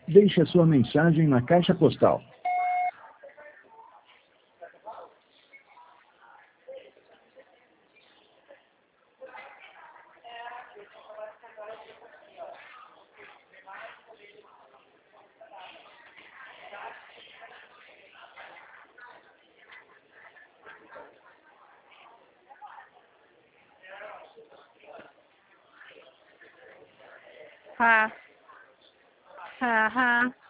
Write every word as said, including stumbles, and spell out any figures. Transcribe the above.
Deixe a sua mensagem na caixa postal. Ha. Ha ha.